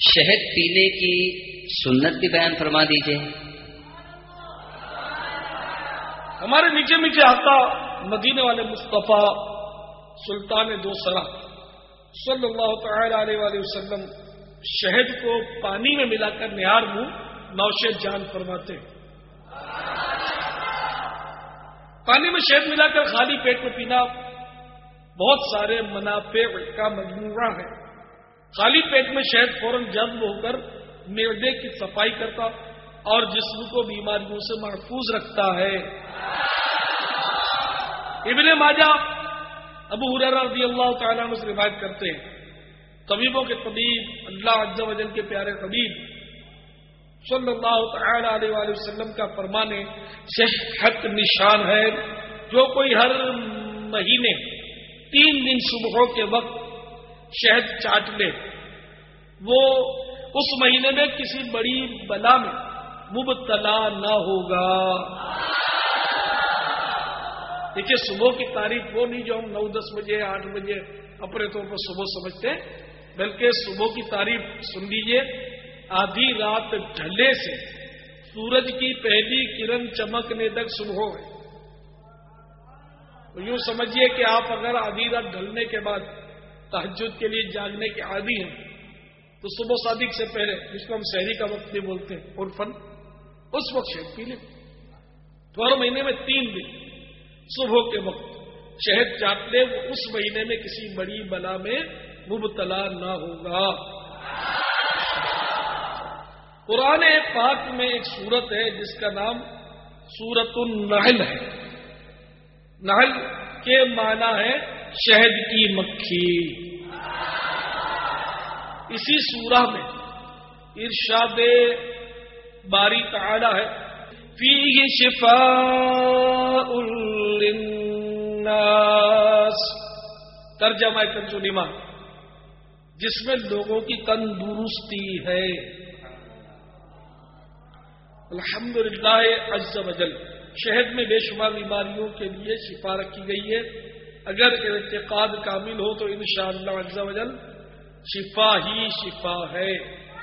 شہد پینے کی سنت بھی بیان فرما دیجئے۔ ہمارے نیچے نیچے آقا مدینے والے مصطفیٰ سلطان دو سرا صلی اللہ تعالی علیہ وآلہ وسلم شہد کو پانی میں ملا کر نہار منہ نوشید جان فرماتے ہیں۔ پانی میں شہد ملا کر خالی پیٹ میں پینا بہت سارے منافع کا مجموعہ ہے۔ خالی پیٹ میں شہد فوراً جذب ہو کر معدے کی صفائی کرتا اور جسم کو بیماریوں سے محفوظ رکھتا ہے۔ ابن ماجہ ابو ہریرہ رضی اللہ تعالیٰ عنہ سے روایت کرتے ہیں، طبیبوں کے طبیب اللہ عز و جل کے پیارے طبیب صلی اللہ تعالی علیہ وآلہ وسلم کا فرمان ہے، صحت نشان ہے، جو کوئی ہر مہینے 3 دن صبحوں کے وقت شہد چاٹ لے وہ اس مہینے میں کسی بڑی بلا میں مبتلا نہ ہوگا۔ دیکھیے صبح کی تعریف وہ نہیں جو ہم 9-10 بجے 8 بجے اپنے طور پر صبح سمجھتے ہیں، بلکہ صبح کی تعریف سن لیجیے، آدھی رات ڈھلے سے سورج کی پہلی کرن چمکنے تک صبح ہے۔ تو یوں سمجھیے کہ آپ اگر آدھی رات ڈھلنے کے بعد تہجد کے لیے جاگنے کے عادی ہیں تو صبح صادق سے پہلے، جس کو ہم سحری کا وقت بھی بولتے ہیں عرفاً، اس وقت شہد پی لیں۔ تو ہر مہینے میں 3 دن صبح کے وقت شہد چاٹ لے، وہ اس مہینے میں کسی بڑی بلا میں مبتلا نہ ہوگا۔ قرآن پاک میں ایک سورت ہے جس کا نام سورۃ النحل ہے۔ نحل کے معنی ہے شہد کی مکھی۔ اسی سورہ میں ارشاد باری تعالی ہے، فیہ شفاء للناس، ترجمہ کنز الایمان، جس میں لوگوں کی تندرستی ہے۔ الحمدللہ عز و جل، شہد میں بے شمار بیماریوں کے لیے شفا رکھی گئی ہے۔ اگر اعتقاد کامل ہو تو انشاءاللہ عز و جل شفا ہی شفا ہے۔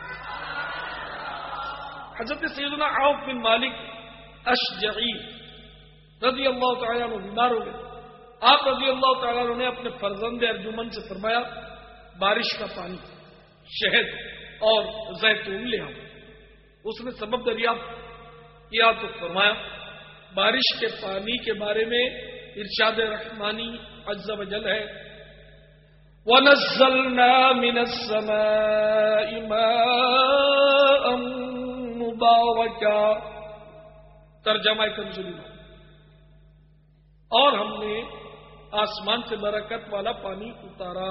حضرت سیدنا عوف بن مالک اشجعی رضی اللہ تعالیٰ عنہ بیمار ہو گئے۔ آپ رضی اللہ تعالیٰ عنہ نے اپنے فرزند ارجمند سے فرمایا، بارش کا پانی، شہد اور زیتون لے آؤ۔ اس نے سبب دریافت کیا تو فرمایا، بارش کے پانی کے بارے میں ارشاد رحمانی عز و جل ہے، وَنَزَّلْنَا مِنَ السَّمَاءِ مَاءً مُبَارَكًا، ترجمہ کنز الایمان، اور ہم نے آسمان سے برکت والا پانی اتارا۔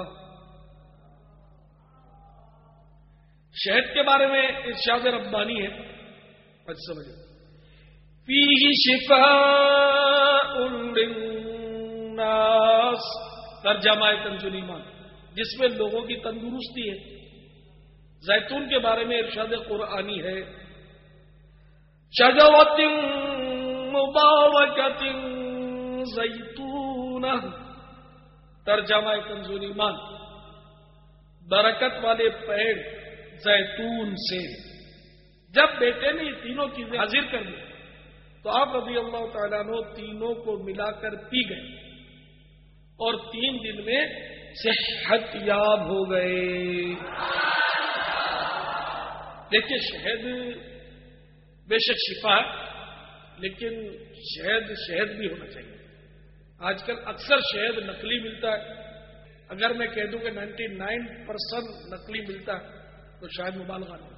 شہد کے بارے میں ارشاد ربانی ہے، عز و جل، فیہ شفاء للناس، ترجمہ کنز الایمان، جس میں لوگوں کی تندرستی ہے۔ زیتون کے بارے میں ارشاد قرآنی ہے، شجرۃ مبارکۃ زیتونہ، ترجمہ کنز الایمان، برکت والے پیڑ زیتون سے۔ جب بیٹے نے یہ تینوں چیزیں حاضر کر دی تو آپ رضی اللہ تعالیٰ عنہ تینوں کو ملا کر پی گئے اور 3 دن میں صحت یاب ہو گئے۔ دیکھیے شہد بے شک شفا ہے، لیکن شہد بھی ہونا چاہیے۔ آج کل اکثر شہد نقلی ملتا ہے۔ اگر میں کہہ دوں کہ 99% نقلی ملتا ہے تو شاید مبالغہ نہیں۔